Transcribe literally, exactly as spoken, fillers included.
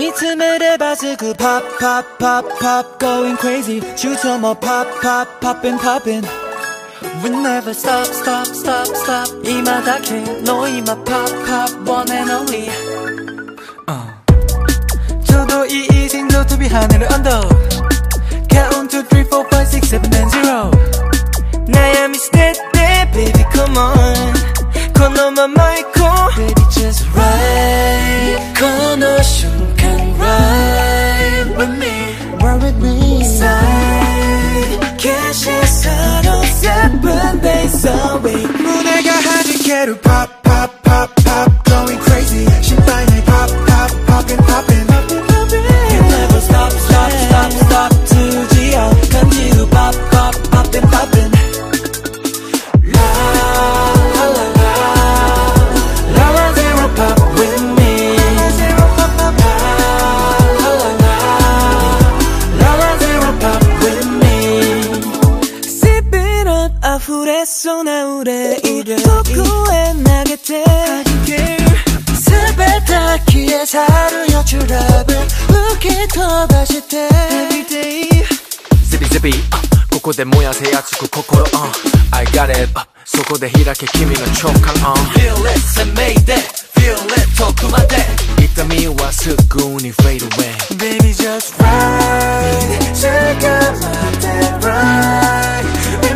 리듬을 해봐서 그 pop pop pop pop going crazy 주저 뭐 pop pop poppin' poppin' We never stop stop stop stop 이마다케 너 이마 pop pop one and only uh. 저도 이 인생도 to be 하늘을 언더 Count two three four five six seven and zero 나야 miss that that baby come on 건너만 말고 baby just ride 건너 순간 ride with me ride with me side 캐시 서로 seven days away 무대가 하늘캐로 pop pop pop pop going crazy 신발에 pop pop poppin' poppin' You never stop stop stop stop 투지어 간지로 pop pop poppin' poppin' 아프레소 나우래 이래 폭구에 나겠대 스베타키에 사루 여추랍은 우키토 바시테 Everyday zippy zippy uh, ここで燃やせ熱く心 uh, I got it uh, そこで開け君の直感 uh. Feel it 攻めいで Feel it 遠くまで痛みはすぐに fade away Baby just ride 捕まって ride